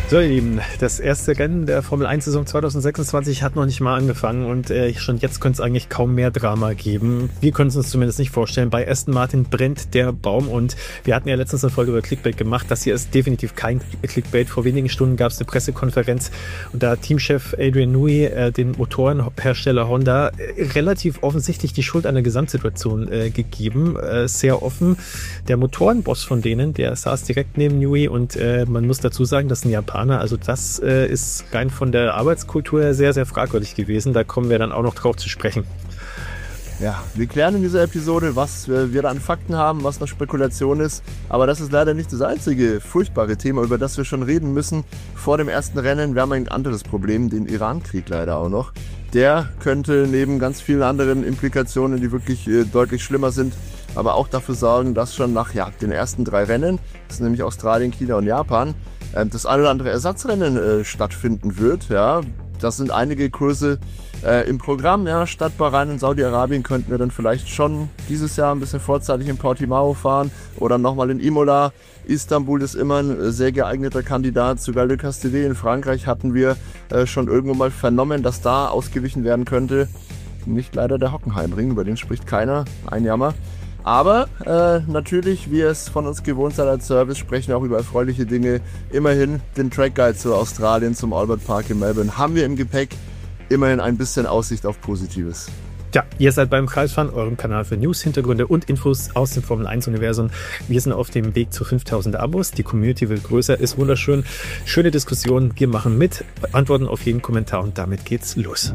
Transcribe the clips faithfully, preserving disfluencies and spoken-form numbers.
So, ihr Lieben, das erste Rennen der Formel eins Saison zwanzig sechsundzwanzig hat noch nicht mal angefangen und äh, schon jetzt könnte es eigentlich kaum mehr Drama geben. Wir können es uns zumindest nicht vorstellen. Bei Aston Martin brennt der Baum und wir hatten ja letztens eine Folge über Clickbait gemacht. Das hier ist definitiv kein Clickbait. Vor wenigen Stunden gab es eine Pressekonferenz und da hat Teamchef Adrian Newey äh, den Motorenhersteller Honda äh, relativ offensichtlich die Schuld an der Gesamtsituation äh, gegeben. Äh, sehr offen. Der Motorenboss von denen, der saß direkt neben Newey und äh, man muss dazu sagen, das ist ein Japaner. Also das äh, ist rein von der Arbeitskultur her sehr, sehr fragwürdig gewesen. Da kommen wir dann auch noch drauf zu sprechen. Ja, wir klären in dieser Episode, was äh, wir da an Fakten haben, was noch Spekulation ist. Aber das ist leider nicht das einzige furchtbare Thema, über das wir schon reden müssen vor dem ersten Rennen. Wir haben ein anderes Problem, den Iran-Krieg leider auch noch. Der könnte neben ganz vielen anderen Implikationen, die wirklich äh, deutlich schlimmer sind, aber auch dafür sorgen, dass schon nach ja, den ersten drei Rennen, das sind nämlich Australien, China und Japan, äh, das ein oder andere Ersatzrennen äh, stattfinden wird. Ja, das sind einige Kurse äh, im Programm. Ja, statt Bahrain und Saudi-Arabien könnten wir dann vielleicht schon dieses Jahr ein bisschen vorzeitig in Portimao fahren oder nochmal in Imola. Istanbul ist immer ein sehr geeigneter Kandidat. Sogar Le Castellet in Frankreich hatten wir äh, schon irgendwo mal vernommen, dass da ausgewichen werden könnte. Nicht leider der Hockenheimring, über den spricht keiner. Ein Jammer. Aber äh, natürlich, wie ihr es von uns gewohnt seid als Service, sprechen wir auch über erfreuliche Dinge. Immerhin den Track Guide zu Australien, zum Albert Park in Melbourne haben wir im Gepäck. Immerhin ein bisschen Aussicht auf Positives. Tja, ihr seid beim Kreisfahren, eurem Kanal für News, Hintergründe und Infos aus dem Formel eins Universum. Wir sind auf dem Weg zu fünftausend Abos. Die Community wird größer, ist wunderschön. Schöne Diskussion, wir machen mit, antworten auf jeden Kommentar und damit geht's los.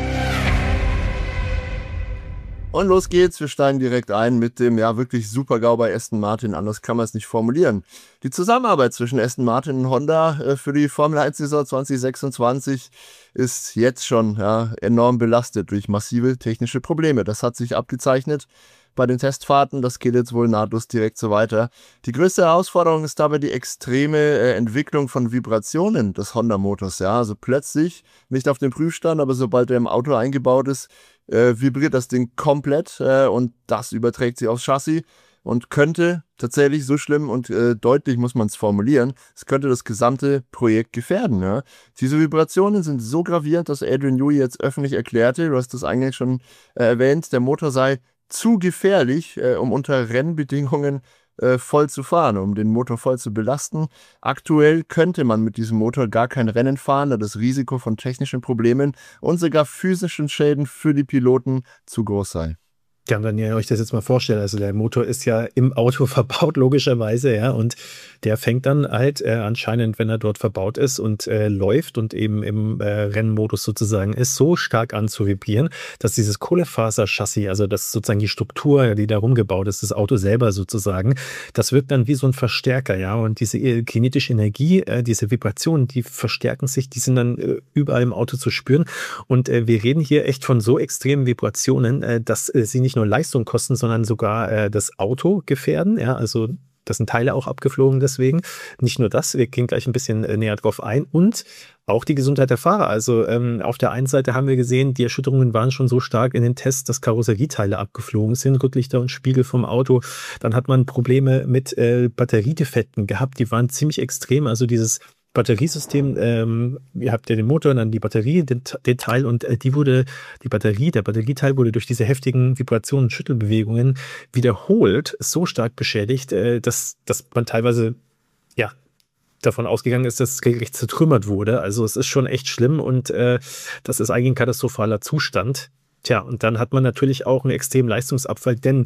Und los geht's, wir steigen direkt ein mit dem ja wirklich Super-GAU bei Aston Martin, anders kann man es nicht formulieren. Die Zusammenarbeit zwischen Aston Martin und Honda äh, für die Formel eins Saison zwanzig sechsundzwanzig ist jetzt schon ja, enorm belastet durch massive technische Probleme. Das hat sich abgezeichnet bei den Testfahrten, das geht jetzt wohl nahtlos direkt so weiter. Die größte Herausforderung ist dabei die extreme äh, Entwicklung von Vibrationen des Honda-Motors. Ja, also plötzlich, nicht auf dem Prüfstand, aber sobald er im Auto eingebaut ist, äh, vibriert das Ding komplett äh, und das überträgt sich aufs Chassis und könnte tatsächlich so schlimm und äh, deutlich muss man es formulieren, es könnte das gesamte Projekt gefährden. Ja? Diese Vibrationen sind so gravierend, dass Adrian Newey jetzt öffentlich erklärte, du hast das eigentlich schon äh, erwähnt, der Motor sei zu gefährlich, äh, um unter Rennbedingungen äh, voll zu fahren, um den Motor voll zu belasten. Aktuell könnte man mit diesem Motor gar kein Rennen fahren, da das Risiko von technischen Problemen und sogar physischen Schäden für die Piloten zu groß sei. Ja, wenn ihr euch das jetzt mal vorstellt, also der Motor ist ja im Auto verbaut, logischerweise, ja, und der fängt dann halt äh, anscheinend, wenn er dort verbaut ist und äh, läuft und eben im äh, Rennmodus sozusagen ist, so stark an zu vibrieren, dass dieses Kohlefaser-Chassis, also das ist sozusagen die Struktur, die da rumgebaut ist, das Auto selber sozusagen, das wirkt dann wie so ein Verstärker, ja, und diese kinetische Energie, äh, diese Vibrationen, die verstärken sich, die sind dann äh, überall im Auto zu spüren und äh, wir reden hier echt von so extremen Vibrationen, äh, dass äh, sie nicht nur Leistung kosten, sondern sogar äh, das Auto gefährden. Ja, also das sind Teile auch abgeflogen deswegen. Nicht nur das, wir gehen gleich ein bisschen äh, näher drauf ein und auch die Gesundheit der Fahrer. Also ähm, auf der einen Seite haben wir gesehen, die Erschütterungen waren schon so stark in den Tests, dass Karosserieteile abgeflogen sind, Rücklichter und Spiegel vom Auto. Dann hat man Probleme mit äh, Batteriedefekten gehabt, die waren ziemlich extrem. Also dieses Batteriesystem, ähm, ihr habt ja den Motor und dann die Batterie, den, den Teil und äh, die wurde, die Batterie, der Batterieteil wurde durch diese heftigen Vibrationen und Schüttelbewegungen wiederholt so stark beschädigt, äh, dass, dass man teilweise, ja, davon ausgegangen ist, dass es regelrecht zertrümmert wurde. Also es ist schon echt schlimm und äh, das ist eigentlich ein katastrophaler Zustand. Tja, und dann hat man natürlich auch einen extremen Leistungsabfall, denn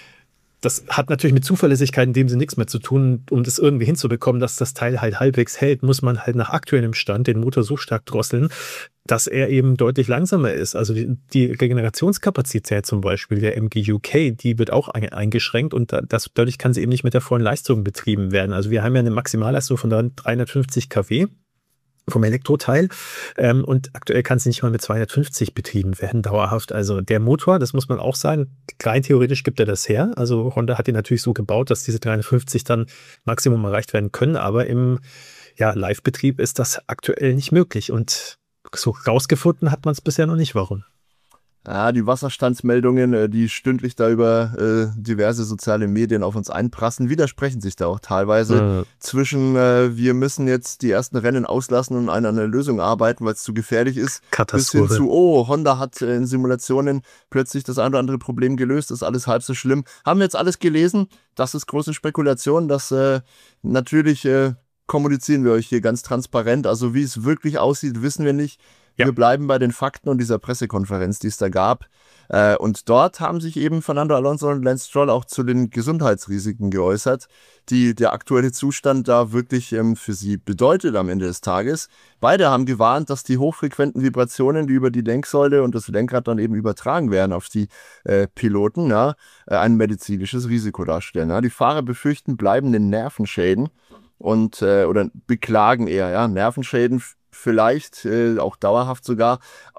das hat natürlich mit Zuverlässigkeit in dem Sinne nichts mehr zu tun. Um das irgendwie hinzubekommen, dass das Teil halt halbwegs hält, muss man halt nach aktuellem Stand den Motor so stark drosseln, dass er eben deutlich langsamer ist. Also die, die Regenerationskapazität zum Beispiel der M G U K, die wird auch eingeschränkt und das, dadurch kann sie eben nicht mit der vollen Leistung betrieben werden. Also wir haben ja eine Maximalleistung von dreihundertfünfzig Kilowatt vom Elektroteil ähm, und aktuell kann sie nicht mal mit zweihundertfünfzig betrieben werden, dauerhaft. Also der Motor, das muss man auch sagen, rein theoretisch gibt er das her. Also Honda hat ihn natürlich so gebaut, dass diese dreihundertfünfzig dann Maximum erreicht werden können, aber im ja, Live-Betrieb ist das aktuell nicht möglich und so rausgefunden hat man es bisher noch nicht, warum. Ja, die Wasserstandsmeldungen, äh, die stündlich da über äh, diverse soziale Medien auf uns einprassen, widersprechen sich da auch teilweise Äh, zwischen, äh, wir müssen jetzt die ersten Rennen auslassen und an einer Lösung arbeiten, weil es zu gefährlich ist, bis hin Katastrophe. zu, oh, Honda hat äh, in Simulationen plötzlich das ein oder andere Problem gelöst, ist alles halb so schlimm. Haben wir jetzt alles gelesen? Das ist große Spekulation, das äh, natürlich äh, kommunizieren wir euch hier ganz transparent. Also wie es wirklich aussieht, wissen wir nicht. Ja, Wir bleiben bei den Fakten und dieser Pressekonferenz, die es da gab. Äh, und dort haben sich eben Fernando Alonso und Lance Stroll auch zu den Gesundheitsrisiken geäußert, die der aktuelle Zustand da wirklich ähm, für sie bedeutet am Ende des Tages. Beide haben gewarnt, dass die hochfrequenten Vibrationen, die über die Lenksäule und das Lenkrad dann eben übertragen werden auf die äh, Piloten, ja, äh, ein medizinisches Risiko darstellen. Ja. Die Fahrer befürchten bleibende Nervenschäden und äh, oder beklagen eher, ja, Nervenschäden vielleicht, äh, auch dauerhaft sogar.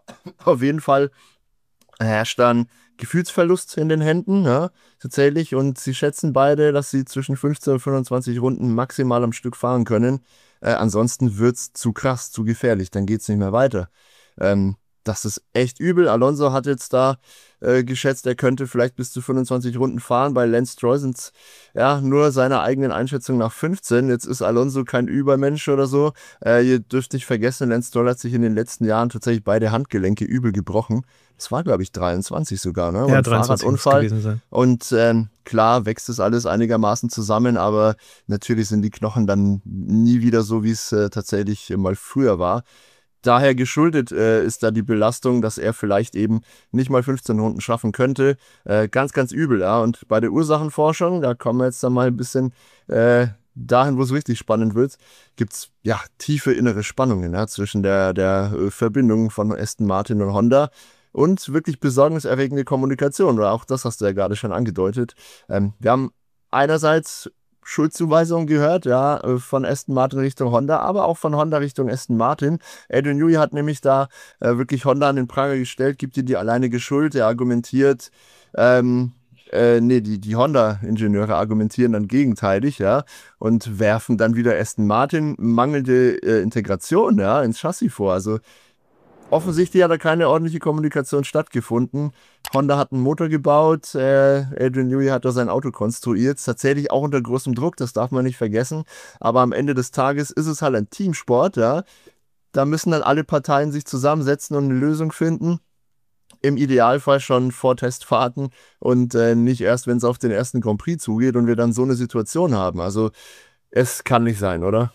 Auf jeden Fall herrscht dann Gefühlsverlust in den Händen, ja, tatsächlich. Und sie schätzen beide, dass sie zwischen fünfzehn und fünfundzwanzig Runden maximal am Stück fahren können. Äh, ansonsten wird es zu krass, zu gefährlich, dann geht es nicht mehr weiter. Ähm, das ist echt übel. Alonso hat jetzt da äh, geschätzt, er könnte vielleicht bis zu fünfundzwanzig Runden fahren. Bei Lance Stroll sind es ja nur seiner eigenen Einschätzung nach fünfzehn. Jetzt ist Alonso kein Übermensch oder so. Äh, ihr dürft nicht vergessen, Lance Stroll hat sich in den letzten Jahren tatsächlich beide Handgelenke übel gebrochen. Das war, glaube ich, dreiundzwanzig sogar, ne? ja, Ein dreiundzwanzig muss es Fahrradunfall. gewesen sein. Und ähm, klar wächst das alles einigermaßen zusammen, aber natürlich sind die Knochen dann nie wieder so, wie es äh, tatsächlich mal früher war. Daher geschuldet äh, ist da die Belastung, dass er vielleicht eben nicht mal fünfzehn Runden schaffen könnte. Äh, ganz, ganz übel, ja. Und bei der Ursachenforschung, da kommen wir jetzt dann mal ein bisschen äh, dahin, wo es richtig spannend wird, gibt es ja tiefe innere Spannungen, ja, zwischen der, der äh, Verbindung von Aston Martin und Honda und wirklich besorgniserregende Kommunikation. Oder auch das hast du ja gerade schon angedeutet. Ähm, wir haben einerseits Schuldzuweisungen gehört, ja, äh, von Aston Martin Richtung Honda, aber auch von Honda Richtung Aston Martin. Adrian Newey hat nämlich da äh, wirklich Honda an den Pranger gestellt, gibt ihr die alleinige Schuld. Er argumentiert, ähm, äh, nee, die, die Honda-Ingenieure argumentieren dann gegenteilig, ja, und werfen dann wieder Aston Martin mangelnde äh, Integration, ja, ins Chassis vor. Also offensichtlich hat da keine ordentliche Kommunikation stattgefunden. Honda hat einen Motor gebaut, äh, Adrian Newey hat da sein Auto konstruiert, tatsächlich auch unter großem Druck, das darf man nicht vergessen, aber am Ende des Tages ist es halt ein Teamsport, ja, da müssen dann alle Parteien sich zusammensetzen und eine Lösung finden, im Idealfall schon vor Testfahrten und äh, nicht erst, wenn es auf den ersten Grand Prix zugeht und wir dann so eine Situation haben, also es kann nicht sein, oder?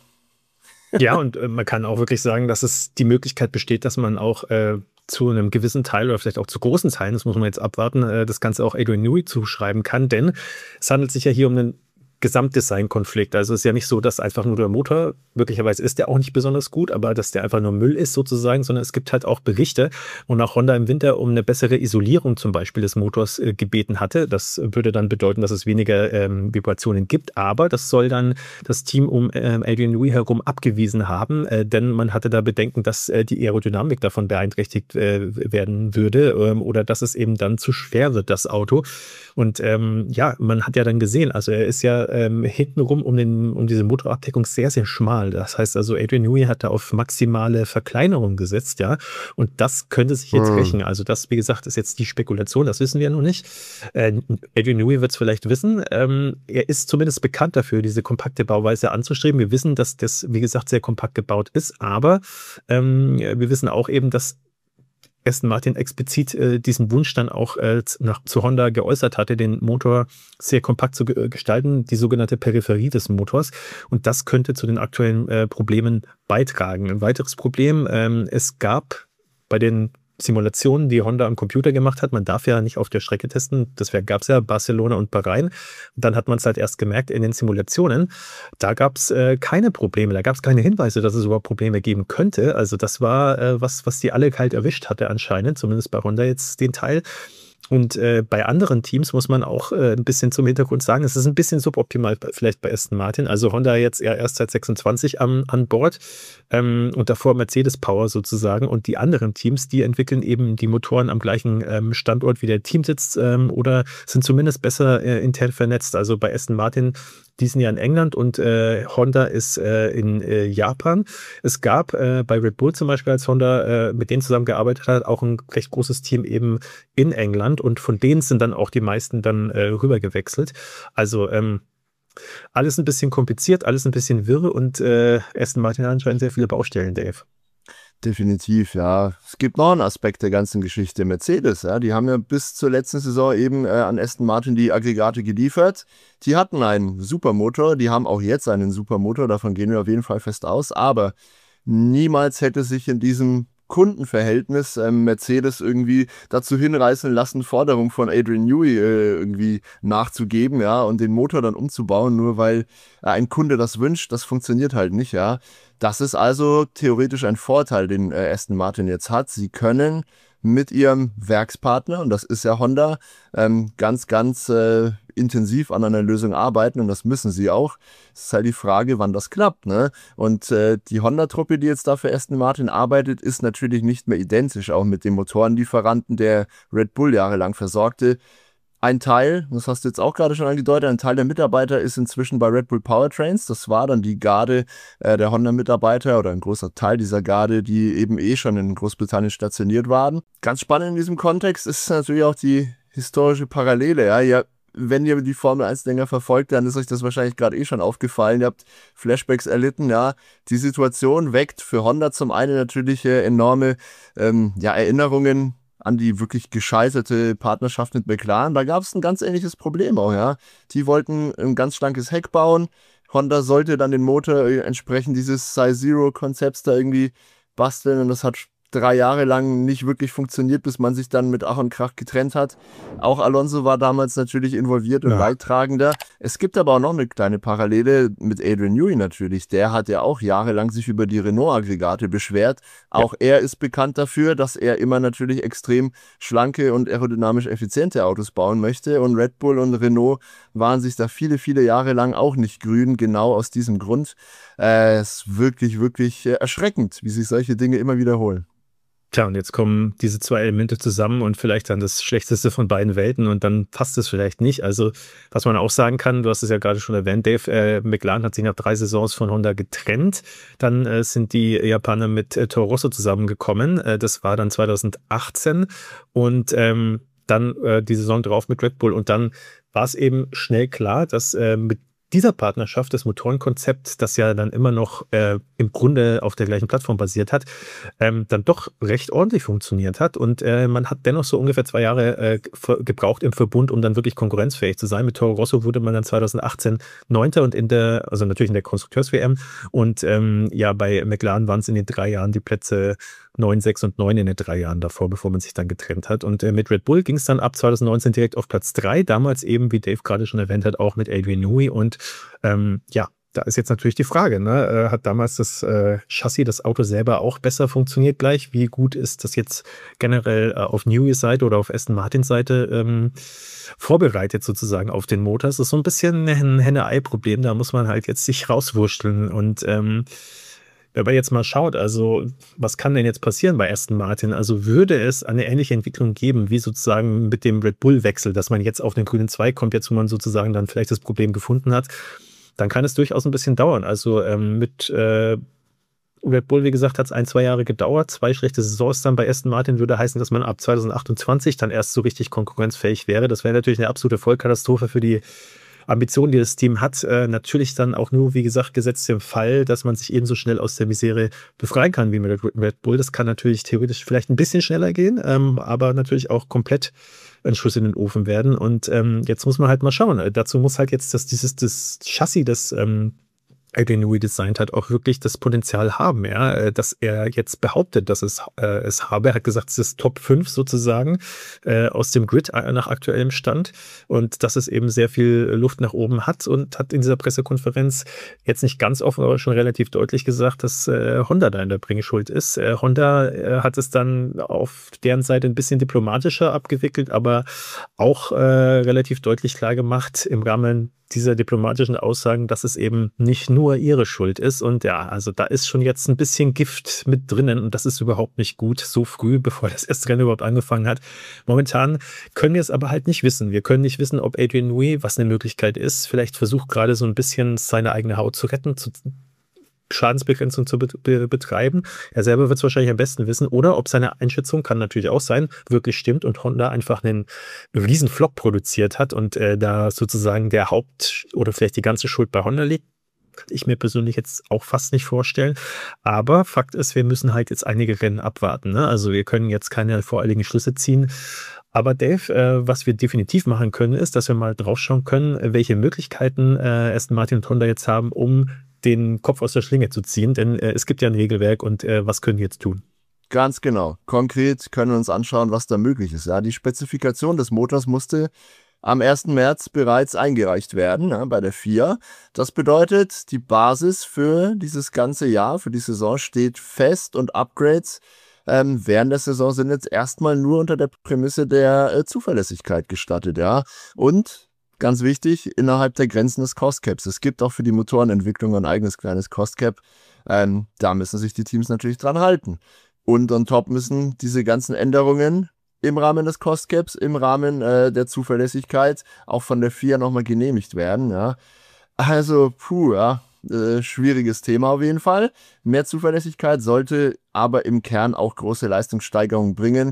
Ja, und äh, man kann auch wirklich sagen, dass es die Möglichkeit besteht, dass man auch äh, zu einem gewissen Teil oder vielleicht auch zu großen Teilen, das muss man jetzt abwarten, äh, das Ganze auch Adrian Newey zuschreiben kann, denn es handelt sich ja hier um einen Gesamtdesign-Konflikt. Also es ist ja nicht so, dass einfach nur der Motor, möglicherweise ist der auch nicht besonders gut, aber dass der einfach nur Müll ist sozusagen, sondern es gibt halt auch Berichte, wonach Honda im Winter um eine bessere Isolierung zum Beispiel des Motors äh, gebeten hatte. Das würde dann bedeuten, dass es weniger ähm, Vibrationen gibt, aber das soll dann das Team um ähm, Adrian Newey herum abgewiesen haben, äh, denn man hatte da Bedenken, dass äh, die Aerodynamik davon beeinträchtigt äh, werden würde ähm, oder dass es eben dann zu schwer wird, das Auto. Und ähm, ja, man hat ja dann gesehen, also er ist ja ähm, hintenrum um, den, um diese Motorabdeckung sehr, sehr schmal. Das heißt also, Adrian Newey hat da auf maximale Verkleinerung gesetzt, ja. Und das könnte sich jetzt Hm. rächen. Also das, wie gesagt, ist jetzt die Spekulation, das wissen wir noch nicht. Äh, Adrian Newey wird es vielleicht wissen. Ähm, er ist zumindest bekannt dafür, diese kompakte Bauweise anzustreben. Wir wissen, dass das, wie gesagt, sehr kompakt gebaut ist, aber ähm, wir wissen auch eben, dass Aston Martin explizit äh, diesen Wunsch dann auch äh, nach, zu Honda geäußert hatte, den Motor sehr kompakt zu ge gestalten, die sogenannte Peripherie des Motors. Und das könnte zu den aktuellen äh, Problemen beitragen. Ein weiteres Problem, ähm, es gab bei den Simulationen, die Honda am Computer gemacht hat, man darf ja nicht auf der Strecke testen, das gab es ja, Barcelona und Bahrain. Und dann hat man es halt erst gemerkt in den Simulationen, da gab es äh, keine Probleme, da gab es keine Hinweise, dass es überhaupt Probleme geben könnte. Also das war äh, was, was die alle kalt erwischt hatte anscheinend, zumindest bei Honda jetzt den Teil. Und äh, bei anderen Teams muss man auch äh, ein bisschen zum Hintergrund sagen, es ist ein bisschen suboptimal vielleicht bei Aston Martin. Also Honda jetzt eher erst seit sechsundzwanzig am, an Bord ähm, und davor Mercedes Power sozusagen. Und die anderen Teams, die entwickeln eben die Motoren am gleichen ähm, Standort wie der Teamsitz ähm, oder sind zumindest besser äh, intern vernetzt. Also bei Aston Martin die sind ja in England und äh, Honda ist äh, in äh, Japan. Es gab äh, bei Red Bull zum Beispiel, als Honda äh, mit denen zusammengearbeitet hat, auch ein recht großes Team eben in England und von denen sind dann auch die meisten dann äh, rüber gewechselt. Also ähm, alles ein bisschen kompliziert, alles ein bisschen wirr und äh, Aston Martin hat anscheinend sehr viele Baustellen, Dave. Definitiv, ja. Es gibt noch einen Aspekt der ganzen Geschichte. Mercedes, ja, die haben ja bis zur letzten Saison eben äh, an Aston Martin die Aggregate geliefert. Die hatten einen Supermotor, die haben auch jetzt einen Supermotor, davon gehen wir auf jeden Fall fest aus, aber niemals hätte sich in diesem Kundenverhältnis ähm, Mercedes irgendwie dazu hinreißen lassen, Forderungen von Adrian Newey äh, irgendwie nachzugeben, ja, und den Motor dann umzubauen, nur weil äh, ein Kunde das wünscht. Das funktioniert halt nicht, ja. Das ist also theoretisch ein Vorteil, den äh, Aston Martin jetzt hat. Sie können mit ihrem Werkspartner, und das ist ja Honda, ähm, ganz, ganz äh, intensiv an einer Lösung arbeiten und das müssen sie auch. Es ist halt die Frage, wann das klappt, ne? Und äh, die Honda-Truppe, die jetzt da für Aston Martin arbeitet, ist natürlich nicht mehr identisch, auch mit dem Motorenlieferanten, der Red Bull jahrelang versorgte. Ein Teil, das hast du jetzt auch gerade schon angedeutet, ein Teil der Mitarbeiter ist inzwischen bei Red Bull Powertrains. Das war dann die Garde äh, der Honda-Mitarbeiter oder ein großer Teil dieser Garde, die eben eh schon in Großbritannien stationiert waren. Ganz spannend in diesem Kontext ist natürlich auch die historische Parallele. Ja, ihr, wenn ihr die Formel eins länger verfolgt, dann ist euch das wahrscheinlich gerade eh schon aufgefallen. Ihr habt Flashbacks erlitten. Ja, die Situation weckt für Honda zum einen natürlich äh, enorme ähm, ja, Erinnerungen an die wirklich gescheiterte Partnerschaft mit McLaren. Da gab es ein ganz ähnliches Problem auch, ja. Die wollten ein ganz schlankes Heck bauen. Honda sollte dann den Motor entsprechend dieses Size-Zero-Konzepts da irgendwie basteln und das hat drei Jahre lang nicht wirklich funktioniert, bis man sich dann mit Ach und Krach getrennt hat. Auch Alonso war damals natürlich involviert und ja. Leidtragender. Es gibt aber auch noch eine kleine Parallele mit Adrian Newey natürlich. Der hat ja auch jahrelang sich über die Renault-Aggregate beschwert. Auch ja. er ist bekannt dafür, dass er immer natürlich extrem schlanke und aerodynamisch effiziente Autos bauen möchte. Und Red Bull und Renault waren sich da viele, viele Jahre lang auch nicht grün, genau aus diesem Grund. Äh, es ist wirklich, wirklich äh, erschreckend, wie sich solche Dinge immer wiederholen. Tja, und jetzt kommen diese zwei Elemente zusammen und vielleicht dann das Schlechteste von beiden Welten und dann passt es vielleicht nicht. Also, was man auch sagen kann, du hast es ja gerade schon erwähnt, Dave, äh, McLaren hat sich nach drei Saisons von Honda getrennt. Dann äh, sind die Japaner mit äh, Toro Rosso zusammengekommen. Äh, das war dann zweitausendachtzehn und ähm, dann äh, die Saison drauf mit Red Bull. Und dann war es eben schnell klar, dass äh, mit dieser Partnerschaft, das Motorenkonzept, das ja dann immer noch äh, im Grunde auf der gleichen Plattform basiert hat, ähm, dann doch recht ordentlich funktioniert hat. Und äh, man hat dennoch so ungefähr zwei Jahre äh, gebraucht im Verbund, um dann wirklich konkurrenzfähig zu sein. Mit Toro Rosso wurde man dann zweitausendachtzehn Neunter und in der, also natürlich in der Konstrukteurs-W M. Und ähm, ja, bei McLaren waren es in den drei Jahren die Plätze neun, sechs und neun in den drei Jahren davor, bevor man sich dann getrennt hat. Und äh, mit Red Bull ging es dann ab zweitausendneunzehn direkt auf Platz drei. Damals eben, wie Dave gerade schon erwähnt hat, auch mit Adrian Newey. Und ähm, ja, da ist jetzt natürlich die Frage, ne? Äh, hat damals das äh, Chassis, das Auto selber auch besser funktioniert gleich? Wie gut ist das jetzt generell äh, auf Neweys Seite oder auf Aston Martins Seite ähm, vorbereitet sozusagen auf den Motor? Das ist so ein bisschen ein Henne-Ei-Problem. Da muss man halt jetzt sich rauswurschteln und ähm, wenn man jetzt mal schaut, also was kann denn jetzt passieren bei Aston Martin? Also würde es eine ähnliche Entwicklung geben, wie sozusagen mit dem Red Bull-Wechsel, dass man jetzt auf den grünen Zweig kommt, jetzt wo man sozusagen dann vielleicht das Problem gefunden hat, dann kann es durchaus ein bisschen dauern. Also ähm, mit äh, Red Bull, wie gesagt, hat es ein, zwei Jahre gedauert. Zwei schlechte Saisons dann bei Aston Martin würde heißen, dass man ab zweitausendachtundzwanzig dann erst so richtig konkurrenzfähig wäre. Das wäre natürlich eine absolute Vollkatastrophe für die Ambitionen, die das Team hat, äh, natürlich dann auch nur, wie gesagt, gesetzt im Fall, dass man sich ebenso schnell aus der Misere befreien kann wie mit Red Bull. Das kann natürlich theoretisch vielleicht ein bisschen schneller gehen, ähm, aber natürlich auch komplett ein Schuss in den Ofen werden. Und ähm, jetzt muss man halt mal schauen. Dazu muss halt jetzt das, dieses das Chassis, das ähm, Adrian Newey designt hat, auch wirklich das Potenzial haben, ja, dass er jetzt behauptet, dass es äh, es habe. Er hat gesagt, es ist Top fünf sozusagen äh, aus dem Grid äh, nach aktuellem Stand und dass es eben sehr viel Luft nach oben hat und hat in dieser Pressekonferenz jetzt nicht ganz offen, aber schon relativ deutlich gesagt, dass äh, Honda da in der Bringschuld ist. Äh, Honda äh, hat es dann auf deren Seite ein bisschen diplomatischer abgewickelt, aber auch äh, relativ deutlich klar gemacht im Rahmen dieser diplomatischen Aussagen, dass es eben nicht nur ihre Schuld ist. Und ja, also da ist schon jetzt ein bisschen Gift mit drinnen und das ist überhaupt nicht gut, so früh, bevor das erste Rennen überhaupt angefangen hat. Momentan können wir es aber halt nicht wissen. Wir können nicht wissen, ob Adrian Newey, was eine Möglichkeit ist, vielleicht versucht gerade so ein bisschen seine eigene Haut zu retten, zu Schadensbegrenzung zu be- betreiben. Er selber wird es wahrscheinlich am besten wissen. Oder ob seine Einschätzung, kann natürlich auch sein, wirklich stimmt und Honda einfach einen riesen Flop produziert hat und äh, da sozusagen der Haupt- oder vielleicht die ganze Schuld bei Honda liegt. Kann ich mir persönlich jetzt auch fast nicht vorstellen. Aber Fakt ist, wir müssen halt jetzt einige Rennen abwarten. Ne? Also wir können jetzt keine voreiligen Schlüsse ziehen. Aber Dave, äh, was wir definitiv machen können, ist, dass wir mal draufschauen können, welche Möglichkeiten äh, Aston Martin und Honda jetzt haben, um den Kopf aus der Schlinge zu ziehen, denn äh, es gibt ja ein Regelwerk und äh, was können die jetzt tun? Ganz genau. Konkret können wir uns anschauen, was da möglich ist. Ja, die Spezifikation des Motors musste am ersten März bereits eingereicht werden, ja, bei der F I A. Das bedeutet, die Basis für dieses ganze Jahr, für die Saison steht fest und Upgrades ähm, während der Saison sind jetzt erstmal nur unter der Prämisse der äh, Zuverlässigkeit gestattet. Ja, und ganz wichtig, innerhalb der Grenzen des Cost Caps. Es gibt auch für die Motorenentwicklung ein eigenes kleines Cost Cap. Ähm, da müssen sich die Teams natürlich dran halten. Und on top müssen diese ganzen Änderungen im Rahmen des Cost Caps, im Rahmen äh, der Zuverlässigkeit auch von der F I A nochmal genehmigt werden. Ja. Also, puh, ja, äh, schwieriges Thema auf jeden Fall. Mehr Zuverlässigkeit sollte aber im Kern auch große Leistungssteigerungen bringen,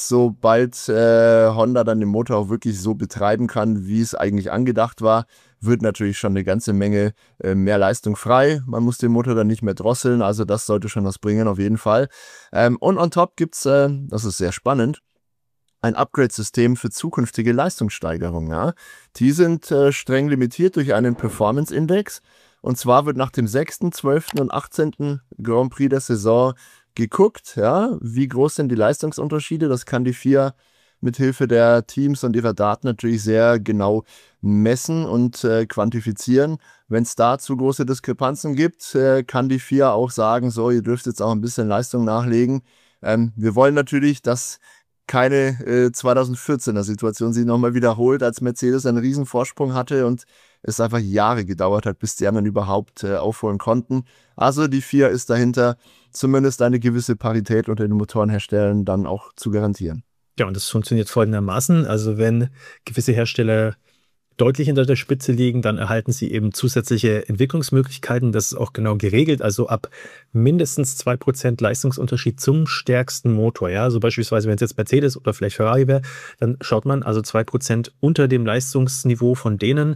sobald äh, Honda dann den Motor auch wirklich so betreiben kann, wie es eigentlich angedacht war, wird natürlich schon eine ganze Menge äh, mehr Leistung frei. Man muss den Motor dann nicht mehr drosseln, also das sollte schon was bringen auf jeden Fall. Ähm, und on top gibt's, äh, das ist sehr spannend, ein Upgrade-System für zukünftige Leistungssteigerungen. Ja? Die sind äh, streng limitiert durch einen Performance-Index. Und zwar wird nach dem sechsten, zwölften und achtzehnten Grand Prix der Saison geguckt, ja, wie groß sind die Leistungsunterschiede. Das kann die F I A mit Hilfe der Teams und ihrer Daten natürlich sehr genau messen und äh, quantifizieren. Wenn es da zu große Diskrepanzen gibt, äh, kann die F I A auch sagen, so, ihr dürft jetzt auch ein bisschen Leistung nachlegen. Ähm, wir wollen natürlich, dass keine äh, zweitausendvierzehner Situation sich nochmal wiederholt, als Mercedes einen riesen Vorsprung hatte und es einfach Jahre gedauert hat, bis die anderen überhaupt äh, aufholen konnten. Also die F I A ist dahinter, zumindest eine gewisse Parität unter den Motorenherstellern dann auch zu garantieren. Ja, und das funktioniert folgendermaßen. Also wenn gewisse Hersteller deutlich hinter der Spitze liegen, dann erhalten sie eben zusätzliche Entwicklungsmöglichkeiten. Das ist auch genau geregelt. Also ab mindestens zwei Prozent Leistungsunterschied zum stärksten Motor. Ja, also beispielsweise, wenn es jetzt Mercedes oder vielleicht Ferrari wäre, dann schaut man also zwei Prozent unter dem Leistungsniveau von denen.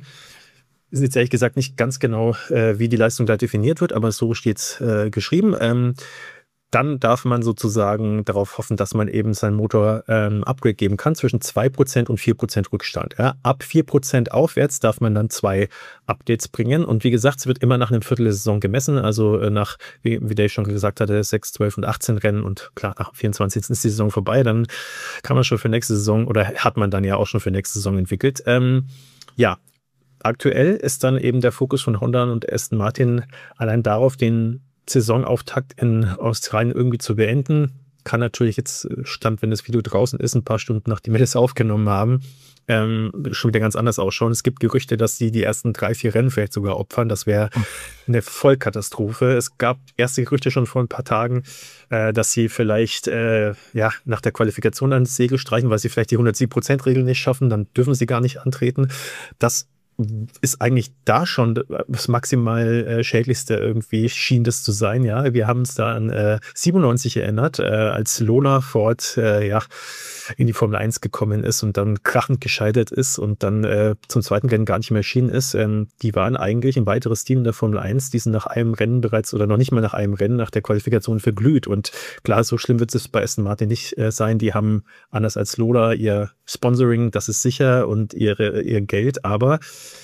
Ist jetzt ehrlich gesagt nicht ganz genau, äh, wie die Leistung da definiert wird, aber so steht es äh, geschrieben. Ähm, Dann darf man sozusagen darauf hoffen, dass man eben seinen Motor ähm, Upgrade geben kann zwischen zwei Prozent und vier Prozent Rückstand. Ja, ab vier Prozent aufwärts darf man dann zwei Updates bringen. Und wie gesagt, es wird immer nach einem Viertel der Saison gemessen. Also äh, nach, wie, wie Dave schon gesagt hatte, sechs, zwölf und achtzehn Rennen. Und klar, nach dem vierundzwanzigsten ist die Saison vorbei. Dann kann man schon für nächste Saison oder hat man dann ja auch schon für nächste Saison entwickelt. Ähm, ja, aktuell ist dann eben der Fokus von Honda und Aston Martin allein darauf, den Saisonauftakt in Australien irgendwie zu beenden. Kann natürlich jetzt, Stand, wenn das Video draußen ist, ein paar Stunden nachdem wir das aufgenommen haben, ähm, schon wieder ganz anders ausschauen. Es gibt Gerüchte, dass sie die ersten drei, vier Rennen vielleicht sogar opfern. Das wäre eine Vollkatastrophe. Es gab erste Gerüchte schon vor ein paar Tagen, äh, dass sie vielleicht äh, ja, nach der Qualifikation ans Segel streichen, weil sie vielleicht die hundertsieben Prozent Regel nicht schaffen. Dann dürfen sie gar nicht antreten. Das ist eigentlich da schon das maximal äh, schädlichste irgendwie, schien das zu sein, ja. Wir haben uns da an äh, siebenundneunzig erinnert, äh, als Lola Ford äh, ja, in die Formel eins gekommen ist und dann krachend gescheitert ist und dann äh, zum zweiten Rennen gar nicht mehr erschienen ist. Ähm, die waren eigentlich ein weiteres Team der Formel eins, die sind nach einem Rennen bereits oder noch nicht mal nach einem Rennen nach der Qualifikation verglüht. Und klar, so schlimm wird es bei Aston Martin nicht äh, sein. Die haben anders als Lola ihr Sponsoring, das ist sicher, und ihre, ihr Geld, aber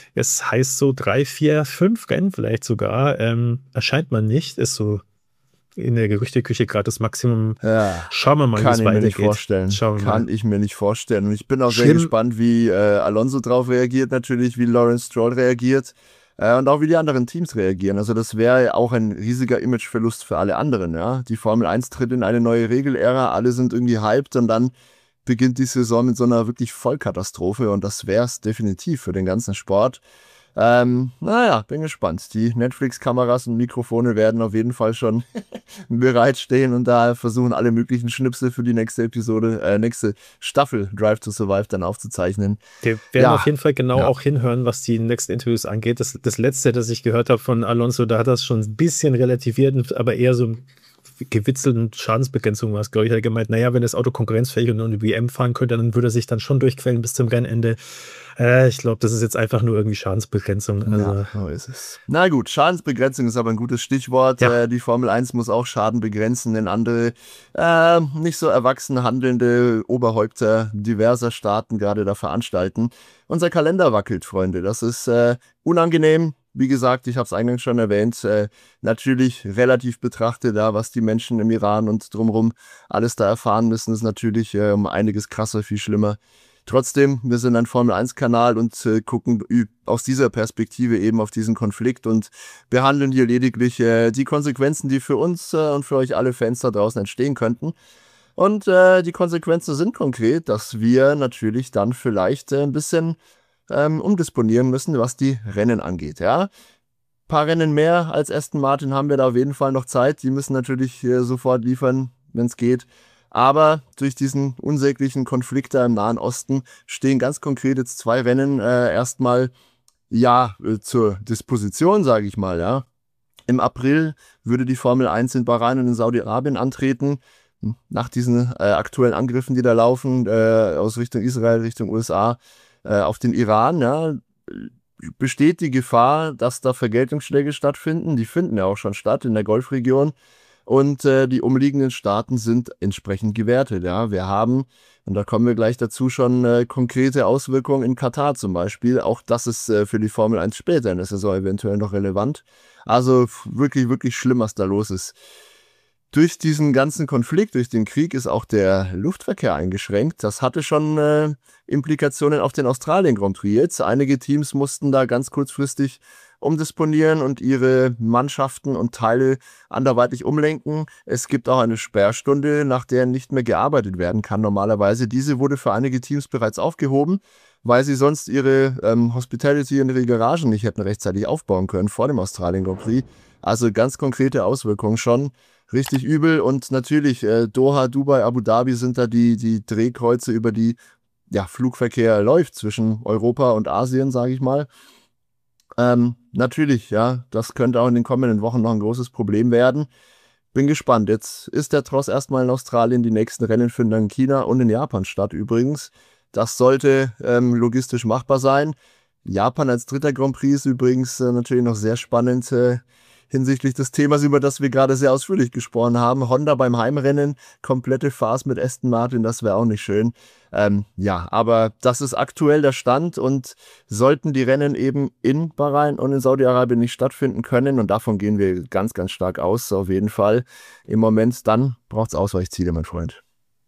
es heißt so drei, vier, fünf Rennen vielleicht sogar, ähm, erscheint man nicht, ist so in der Gerüchteküche gerade das Maximum. Ja, schauen wir mal, wie es weitergeht. Kann ich mir nicht vorstellen. Schauen wir kann mal. ich mir nicht vorstellen. Und ich bin auch Schlimm. sehr gespannt, wie äh, Alonso drauf reagiert natürlich, wie Lawrence Stroll reagiert äh, und auch wie die anderen Teams reagieren. Also das wäre auch ein riesiger Imageverlust für alle anderen. Ja? Die Formel eins tritt in eine neue Regelära, alle sind irgendwie hyped und dann beginnt die Saison mit so einer wirklich Vollkatastrophe und das wäre es definitiv für den ganzen Sport. Ähm, naja, bin gespannt. Die Netflix-Kameras und Mikrofone werden auf jeden Fall schon bereitstehen und da versuchen alle möglichen Schnipsel für die nächste Episode, äh, nächste Staffel Drive to Survive dann aufzuzeichnen. Wir werden Ja, auf jeden Fall genau ja. auch hinhören, was die nächsten Interviews angeht. Das, das letzte, das ich gehört habe von Alonso, da hat das schon ein bisschen relativiert, aber eher so gewitzelten Schadensbegrenzung war es, glaube ich. Er hat gemeint, naja, wenn das Auto konkurrenzfähig und eine W M fahren könnte, dann würde er sich dann schon durchquellen bis zum Rennende. Äh, ich glaube, das ist jetzt einfach nur irgendwie Schadensbegrenzung. Also, Ja, so ist es. Na gut, Schadensbegrenzung ist aber ein gutes Stichwort. Ja. Äh, die Formel eins muss auch Schaden begrenzen, denn andere äh, nicht so erwachsen handelnde Oberhäupter diverser Staaten gerade da veranstalten. Unser Kalender wackelt, Freunde. Das ist äh, unangenehm. Wie gesagt, ich habe es eingangs schon erwähnt, äh, natürlich relativ betrachtet, da was die Menschen im Iran und drumherum alles da erfahren müssen, ist natürlich äh, um einiges krasser, viel schlimmer. Trotzdem, wir sind ein Formel eins Kanal und äh, gucken aus dieser Perspektive eben auf diesen Konflikt und behandeln hier lediglich äh, die Konsequenzen, die für uns äh, und für euch alle Fans da draußen entstehen könnten. Und äh, die Konsequenzen sind konkret, dass wir natürlich dann vielleicht äh, ein bisschen ähm, umdisponieren müssen, was die Rennen angeht. Ja, ein paar Rennen mehr als Aston Martin haben wir da auf jeden Fall noch Zeit. Die müssen natürlich äh, sofort liefern, wenn es geht. Aber durch diesen unsäglichen Konflikt da im Nahen Osten stehen ganz konkret jetzt zwei Rennen äh, erstmal ja äh, zur Disposition, sage ich mal. Ja, im April würde die Formel eins in Bahrain und in Saudi-Arabien antreten. Nach diesen äh, aktuellen Angriffen, die da laufen, äh, aus Richtung Israel, Richtung U S A, äh, auf den Iran, ja, besteht die Gefahr, dass da Vergeltungsschläge stattfinden. Die finden ja auch schon statt in der Golfregion. Und äh, die umliegenden Staaten sind entsprechend gewertet. Ja, wir haben, und da kommen wir gleich dazu, schon äh, konkrete Auswirkungen in Katar zum Beispiel. Auch das ist äh, für die Formel eins später in der Saison eventuell noch relevant. Also wirklich, wirklich schlimm, was da los ist. Durch diesen ganzen Konflikt, durch den Krieg ist auch der Luftverkehr eingeschränkt. Das hatte schon äh, Implikationen auf den Australien Grand Prix jetzt. Einige Teams mussten da ganz kurzfristig umdisponieren und ihre Mannschaften und Teile anderweitig umlenken. Es gibt auch eine Sperrstunde, nach der nicht mehr gearbeitet werden kann normalerweise. Diese wurde für einige Teams bereits aufgehoben, weil sie sonst ihre ähm, Hospitality und ihre Garagen nicht hätten rechtzeitig aufbauen können vor dem Australien Grand Prix. Also ganz konkrete Auswirkungen schon. Richtig übel und natürlich äh, Doha, Dubai, Abu Dhabi sind da die, die Drehkreuze, über die ja, Flugverkehr läuft zwischen Europa und Asien, sage ich mal. Ähm, natürlich, ja, das könnte auch in den kommenden Wochen noch ein großes Problem werden. Bin gespannt. Jetzt ist der Tross erstmal in Australien, die nächsten Rennen finden dann in China und in Japan statt übrigens. Das sollte ähm, logistisch machbar sein. Japan als dritter Grand Prix ist übrigens äh, natürlich noch sehr spannend äh, hinsichtlich des Themas, über das wir gerade sehr ausführlich gesprochen haben. Honda beim Heimrennen, komplette Farce mit Aston Martin, das wäre auch nicht schön. Ähm, ja, aber das ist aktuell der Stand und sollten die Rennen eben in Bahrain und in Saudi-Arabien nicht stattfinden können, und davon gehen wir ganz, ganz stark aus, auf jeden Fall im Moment, dann braucht es Ausweichziele, mein Freund.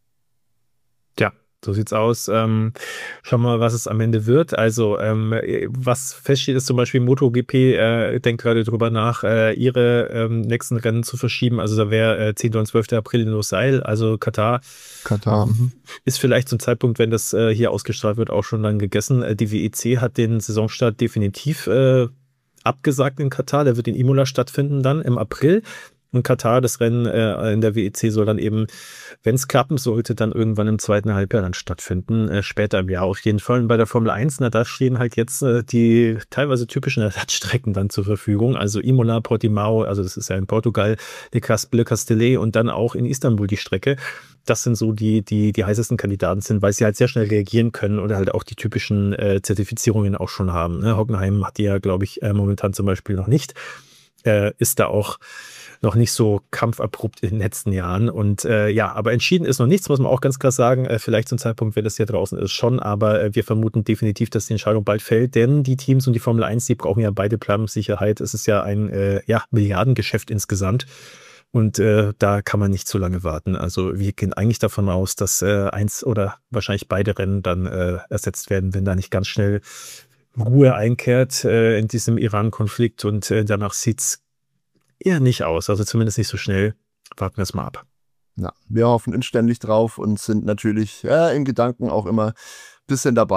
Ja, so sieht's aus. Ähm, schauen wir mal, was es am Ende wird. Also, ähm, was feststeht, ist zum Beispiel MotoGP äh, denkt gerade drüber nach, äh, ihre ähm, nächsten Rennen zu verschieben. Also da wäre äh, zehnten und zwölften April in Lusail, also Katar. Katar. Mhm. Ist vielleicht zum Zeitpunkt, wenn das äh, hier ausgestrahlt wird, auch schon dann gegessen. Äh, die W E C hat den Saisonstart definitiv äh, abgesagt in Katar. Der wird in Imola stattfinden dann im April. Und Katar, das Rennen äh, in der W E C soll dann eben, wenn es klappen sollte, dann irgendwann im zweiten Halbjahr dann stattfinden, äh, später im Jahr auf jeden Fall. Und bei der Formel eins, na, da stehen halt jetzt äh, die teilweise typischen Ersatzstrecken dann zur Verfügung. Also Imola, Portimao, also das ist ja in Portugal, Le Castellet und dann auch in Istanbul die Strecke. Das sind so die, die die heißesten Kandidaten sind, weil sie halt sehr schnell reagieren können oder halt auch die typischen äh, Zertifizierungen auch schon haben. Ne? Hockenheim hat die ja, glaube ich, äh, momentan zum Beispiel noch nicht. Äh, ist da auch noch nicht so kampfabrupt in den letzten Jahren. Und äh, ja, aber entschieden ist noch nichts, muss man auch ganz klar sagen. Äh, vielleicht zum Zeitpunkt, wenn das hier draußen ist, schon. Aber äh, wir vermuten definitiv, dass die Entscheidung bald fällt. Denn die Teams und die Formel eins, die brauchen ja beide Planungssicherheit. Es ist ja ein äh, ja, Milliardengeschäft insgesamt. Und äh, da kann man nicht zu lange warten. Also wir gehen eigentlich davon aus, dass äh, eins oder wahrscheinlich beide Rennen dann äh, ersetzt werden, wenn da nicht ganz schnell Ruhe einkehrt äh, in diesem Iran-Konflikt. Und äh, danach sieht's eher nicht aus, also zumindest nicht so schnell. Warten wir es mal ab. Ja, wir hoffen inständig drauf und sind natürlich ja, in Gedanken auch immer ein bisschen dabei.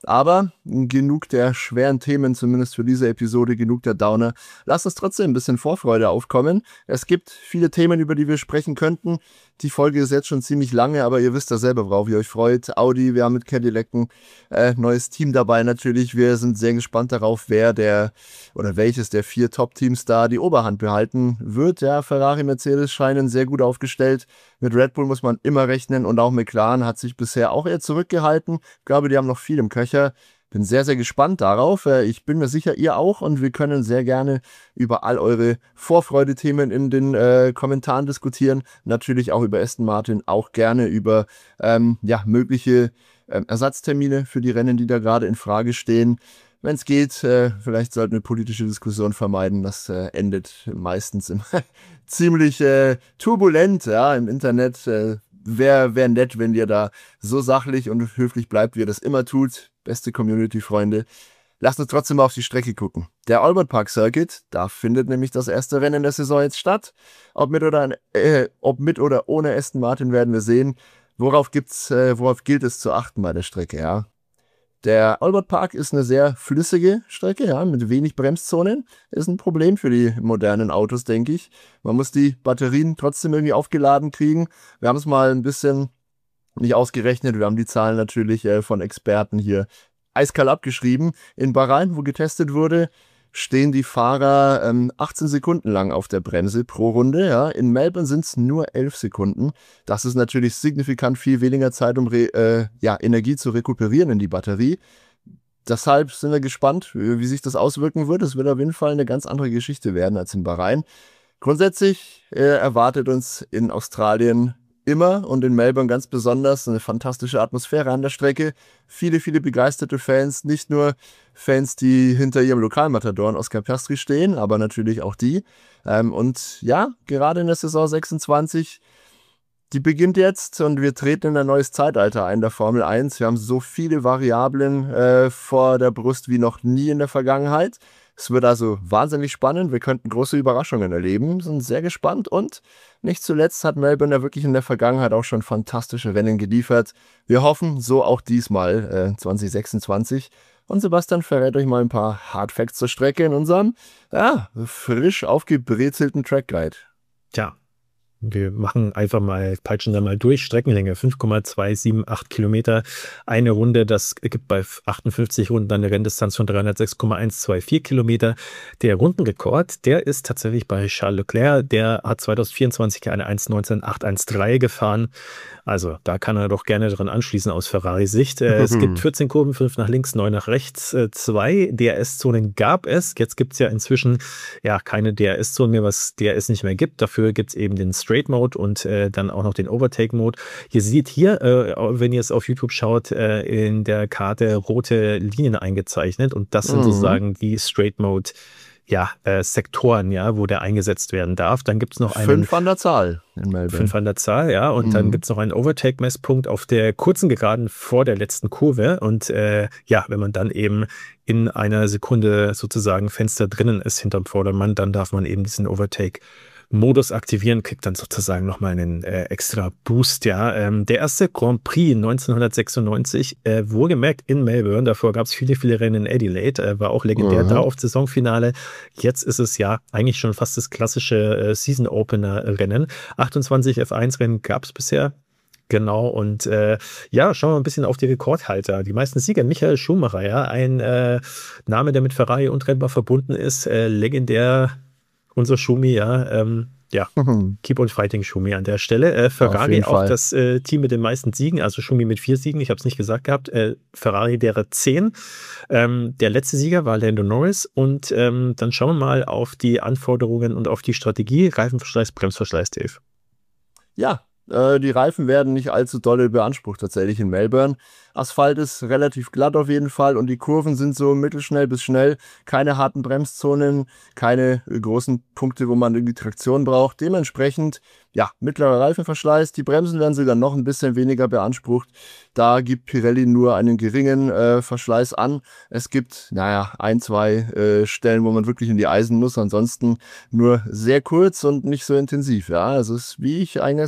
Aber genug der schweren Themen, zumindest für diese Episode, genug der Downer. Lasst uns trotzdem ein bisschen Vorfreude aufkommen. Es gibt viele Themen, über die wir sprechen könnten. Die Folge ist jetzt schon ziemlich lange, aber ihr wisst ja selber, worauf ihr euch freut. Audi, wir haben mit Cadillac ein äh, neues Team dabei natürlich. Wir sind sehr gespannt darauf, wer der oder welches der vier Top-Teams da die Oberhand behalten wird. Ja, Ferrari, Mercedes scheinen sehr gut aufgestellt. Mit Red Bull muss man immer rechnen und auch McLaren hat sich bisher auch eher zurückgehalten. Ich glaube, die haben noch viel im Köcher. Bin sehr, sehr gespannt darauf. Ich bin mir sicher, ihr auch. Und wir können sehr gerne über all eure Vorfreude-Themen in den äh, Kommentaren diskutieren. Natürlich auch über Aston Martin, auch gerne über ähm, ja, mögliche äh, Ersatztermine für die Rennen, die da gerade in Frage stehen. Wenn es geht, äh, vielleicht sollten wir politische Diskussionen vermeiden. Das äh, endet meistens im ziemlich äh, turbulent, ja, im Internet. Äh, Wäre wär nett, wenn ihr da so sachlich und höflich bleibt, wie ihr das immer tut. Beste Community-Freunde. Lasst uns trotzdem mal auf die Strecke gucken. Der Albert Park Circuit, da findet nämlich das erste Rennen der Saison jetzt statt. Ob mit oder, äh, ob mit oder ohne Aston Martin werden wir sehen. Worauf gibt's, äh, worauf gilt es zu achten bei der Strecke, ja? Der Albert Park ist eine sehr flüssige Strecke, ja, mit wenig Bremszonen. Ist ein Problem für die modernen Autos, denke ich. Man muss die Batterien trotzdem irgendwie aufgeladen kriegen. Wir haben es mal ein bisschen nicht ausgerechnet. Wir haben die Zahlen natürlich äh, von Experten hier eiskalt abgeschrieben. In Bahrain, wo getestet wurde, stehen die Fahrer ähm, achtzehn Sekunden lang auf der Bremse pro Runde. Ja. In Melbourne sind es nur elf Sekunden. Das ist natürlich signifikant viel weniger Zeit, um re, äh, ja, Energie zu rekuperieren in die Batterie. Deshalb sind wir gespannt, wie sich das auswirken wird. Es wird auf jeden Fall eine ganz andere Geschichte werden als in Bahrain. Grundsätzlich äh, erwartet uns in Australien immer und in Melbourne ganz besonders eine fantastische Atmosphäre an der Strecke. Viele, viele begeisterte Fans, nicht nur Fans, die hinter ihrem Lokalmatadoren Oscar Piastri stehen, aber natürlich auch die. Ähm, und ja, gerade in der Saison sechsundzwanzig, die beginnt jetzt und wir treten in ein neues Zeitalter ein der Formel eins. Wir haben so viele Variablen äh, vor der Brust wie noch nie in der Vergangenheit. Es wird also wahnsinnig spannend. Wir könnten große Überraschungen erleben. Sind sehr gespannt und nicht zuletzt hat Melbourne ja wirklich in der Vergangenheit auch schon fantastische Rennen geliefert. Wir hoffen, so auch diesmal äh, zwanzig sechsundzwanzig. Und Sebastian verrät euch mal ein paar Hardfacts zur Strecke in unserem ja, frisch aufgebrezelten Track Guide. Tja. Wir machen einfach mal, peitschen da mal durch. Streckenlänge fünf Komma zwei sieben acht Kilometer. Eine Runde, das gibt bei achtundfünfzig Runden dann eine Renndistanz von dreihundertsechs Komma hundertvierundzwanzig Kilometer. Der Rundenrekord, der ist tatsächlich bei Charles Leclerc. Der hat zwanzig vierundzwanzig eine eins neunzehn achthundertdreizehn gefahren. Also da kann er doch gerne dran anschließen aus Ferrari-Sicht. Äh, es gibt vierzehn Kurven, fünf nach links, neun nach rechts. Äh, zwei D R S-Zonen gab es. Jetzt gibt es ja inzwischen ja keine D R S-Zonen mehr, was D R S nicht mehr gibt. Dafür gibt es eben den Straight Mode und äh, dann auch noch den Overtake Mode. Ihr seht hier, äh, wenn ihr es auf YouTube schaut, äh, in der Karte rote Linien eingezeichnet und das sind mhm. sozusagen die Straight Mode ja, äh, Sektoren, ja, wo der eingesetzt werden darf. Dann gibt es noch einen... Fünf an der Zahl in Melbourne. Fünf an der Zahl, ja. Und mhm. dann gibt es noch einen Overtake-Messpunkt auf der kurzen Geraden vor der letzten Kurve. Und äh, ja, wenn man dann eben in einer Sekunde sozusagen Fenster drinnen ist hinterm Vordermann, dann darf man eben diesen Overtake Modus aktivieren, kriegt dann sozusagen nochmal einen äh, extra Boost, ja. Ähm, der erste Grand Prix neunzehnhundertsechsundneunzig, äh, wohlgemerkt in Melbourne, davor gab es viele, viele Rennen in Adelaide, äh, war auch legendär mhm. da auf Saisonfinale. Jetzt ist es ja eigentlich schon fast das klassische äh, Season-Opener-Rennen. achtundzwanzig F eins Rennen gab es bisher. Genau, und äh, ja, schauen wir ein bisschen auf die Rekordhalter. Die meisten Sieger, Michael Schumacher, ja, ein äh, Name, der mit Ferrari untrennbar verbunden ist, äh, legendär. Unser Schumi, ja, ähm, ja, mhm. Keep on Fighting Schumi an der Stelle. Äh, Ferrari auch das äh, Team mit den meisten Siegen, also Schumi mit vier Siegen, ich habe es nicht gesagt gehabt, äh, Ferrari derer zehn. Ähm, der letzte Sieger war Lando Norris und ähm, dann schauen wir mal auf die Anforderungen und auf die Strategie. Reifenverschleiß, Bremsverschleiß, Dave. Ja, äh, die Reifen werden nicht allzu dolle beansprucht tatsächlich in Melbourne. Asphalt ist relativ glatt auf jeden Fall und die Kurven sind so mittelschnell bis schnell. Keine harten Bremszonen, keine großen Punkte, wo man irgendwie Traktion braucht. Dementsprechend, ja, mittlerer Reifenverschleiß. Die Bremsen werden sogar noch ein bisschen weniger beansprucht. Da gibt Pirelli nur einen geringen äh, Verschleiß an. Es gibt, naja, ein, zwei äh, Stellen, wo man wirklich in die Eisen muss. Ansonsten nur sehr kurz und nicht so intensiv. Ja, also es ist, wie ich eingangs gesagt habe,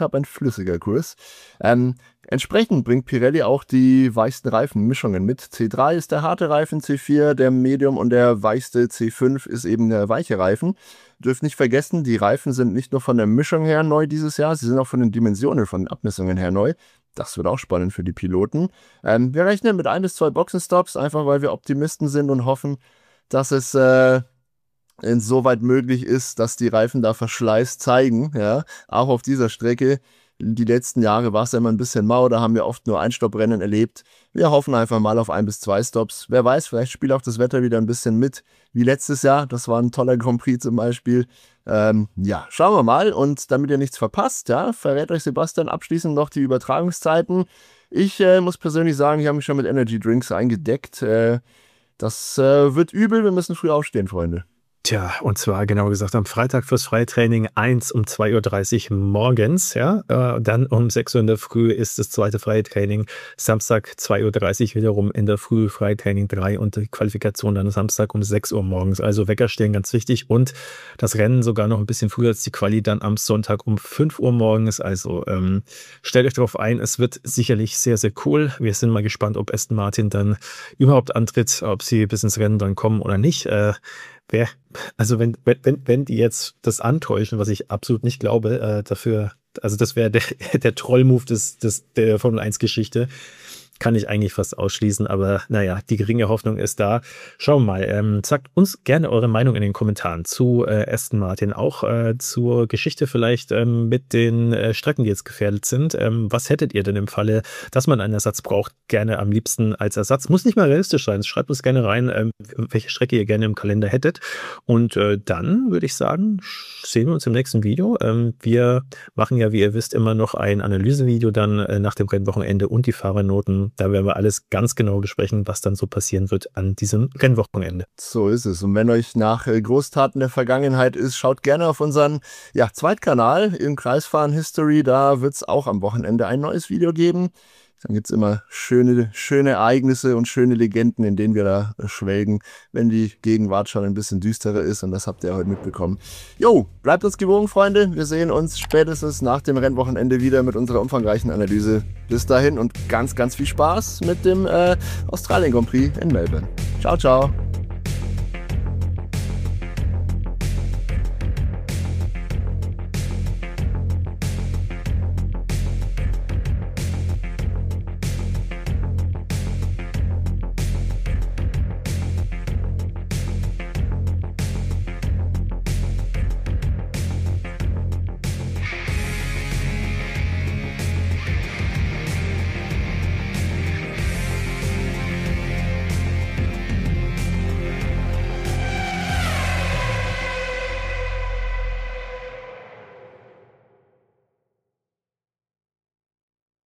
habe, ein flüssiger Kurs. Ähm, entsprechend bringt Pirelli auch die weichsten Reifenmischungen mit. C drei ist der harte Reifen, C vier der Medium und der weichste C fünf ist eben der weiche Reifen. Dürft nicht vergessen, die Reifen sind nicht nur von der Mischung her neu dieses Jahr, sie sind auch von den Dimensionen, von den Abmessungen her neu. Das wird auch spannend für die Piloten. Ähm, wir rechnen mit ein bis zwei Boxenstops, einfach weil wir Optimisten sind und hoffen, dass es äh, insoweit möglich ist, dass die Reifen da Verschleiß zeigen. Ja? Auch auf dieser Strecke. Die letzten Jahre war es ja immer ein bisschen mau, da haben wir oft nur Einstopprennen erlebt. Wir hoffen einfach mal auf ein bis zwei Stops. Wer weiß, vielleicht spielt auch das Wetter wieder ein bisschen mit, wie letztes Jahr. Das war ein toller Grand Prix zum Beispiel. Ähm, ja, schauen wir mal. Und damit ihr nichts verpasst, ja, verrät euch Sebastian abschließend noch die Übertragungszeiten. Ich äh, muss persönlich sagen, ich habe mich schon mit Energy Drinks eingedeckt. Äh, das äh, wird übel, wir müssen früh aufstehen, Freunde. Tja, und zwar genau gesagt am Freitag fürs Freitraining eins um zwei Uhr dreißig morgens, ja, äh, dann um sechs Uhr in der Früh ist das zweite Freitraining, Samstag zwei Uhr dreißig wiederum in der Früh Freitraining drei und die Qualifikation dann Samstag um sechs Uhr morgens, also Wecker stehen, ganz wichtig, und das Rennen sogar noch ein bisschen früher als die Quali dann am Sonntag um fünf Uhr morgens, also ähm, stellt euch darauf ein, es wird sicherlich sehr, sehr cool. Wir sind mal gespannt, ob Aston Martin dann überhaupt antritt, ob sie bis ins Rennen dann kommen oder nicht. Äh, Wer, also wenn, wenn, wenn die jetzt das antäuschen, was ich absolut nicht glaube, äh, dafür, also das wäre der, der Troll-Move des, des, der Formel eins Geschichte, kann ich eigentlich fast ausschließen, aber naja, die geringe Hoffnung ist da. Schauen wir mal, ähm, sagt uns gerne eure Meinung in den Kommentaren zu äh, Aston Martin, auch äh, zur Geschichte vielleicht ähm, mit den äh, Strecken, die jetzt gefährdet sind. Ähm, was hättet ihr denn im Falle, dass man einen Ersatz braucht, gerne am liebsten als Ersatz? Muss nicht mal realistisch sein, schreibt uns gerne rein, ähm, welche Strecke ihr gerne im Kalender hättet, und äh, dann würde ich sagen, sehen wir uns im nächsten Video. Ähm, wir machen ja, wie ihr wisst, immer noch ein Analysevideo dann äh, nach dem Rennwochenende und die Fahrernoten. Da werden wir alles ganz genau besprechen, was dann so passieren wird an diesem Rennwochenende. So ist es. Und wenn euch nach Großtaten der Vergangenheit ist, schaut gerne auf unseren ja, Zweitkanal im Kreisfahren History. Da wird es auch am Wochenende ein neues Video geben. Dann gibt es immer schöne, schöne Ereignisse und schöne Legenden, in denen wir da schwelgen, wenn die Gegenwart schon ein bisschen düsterer ist. Und das habt ihr heute mitbekommen. Jo, bleibt uns gewogen, Freunde. Wir sehen uns spätestens nach dem Rennwochenende wieder mit unserer umfangreichen Analyse. Bis dahin und ganz, ganz viel Spaß mit dem äh, Australien Grand Prix in Melbourne. Ciao, ciao.